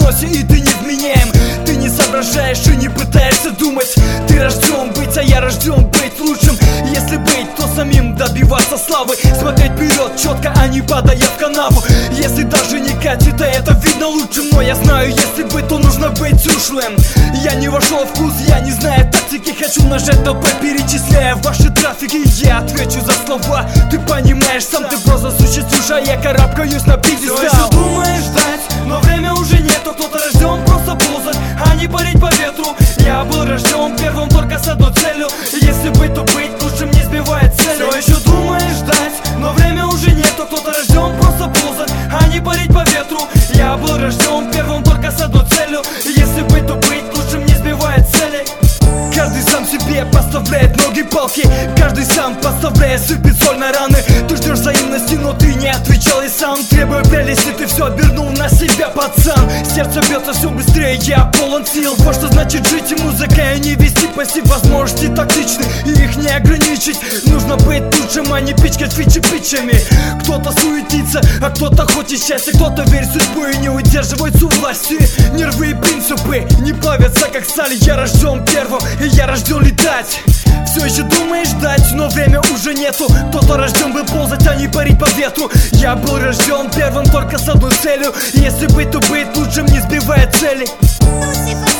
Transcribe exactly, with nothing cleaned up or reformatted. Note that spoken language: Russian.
взносе, и ты невменяем. Ты не соображаешь и не пытаешься думать. Ты рожден быть, а я рожден быть лучшим. Если быть, то самим добиваться славы. Смотреть вперед четко, а не падая в канаву. Если даже не катит, а это видно лучшим. Но я знаю, если быть, то нужно быть ушлым. Я не вошел в вкус, я не знаю тактики. Хочу нажать на П, перечисляя ваши трафики. Я отвечу за слова, ты понимаешь сам. Ты просто существуешь, а я карабкаюсь на пьедестал. Все еще думаешь ждать, но время уже нету. Кто-то рожден просто ползать, а не парить по ветру. Я был рожден первым только с одной целью. Если быть, то быть лучшим не сбивает цели. Все еще думаешь ждать, но время уже нету. Кто-то рожден просто ползать, а не парить по ветру. Я был рожден первым только с одной целью. Если быть, то быть лучшим не сбивает цели. Каждый сам себе поставляет ноги палки. Каждый сам подставляет, сыпет соль на раны. Ты ждешь взаимности, но ты не отвечал и сам. Требуя прелести, ты все обернул на себя, пацан. Сердце бьется все быстрее, я полон сил. Вот что значит жить и музыкой, а не вести пассив. Возможности тактичны, и их не ограничить. Нужно быть лучшим, а не пичкать фичи питчами. Кто-то суетится, а кто-то хочет счастья. Кто-то верит в судьбу и не удерживается у власти. Нервы и принципы не плавятся как сталь. Я рожден первым, и я рожден летать. Все еще думаешь ждать, но время уже нету. Кто-то рожден был ползать, а не парить по ветру. Я был рожден первым только с одной целью. Если быть, то быть лучшим не сбивая цели.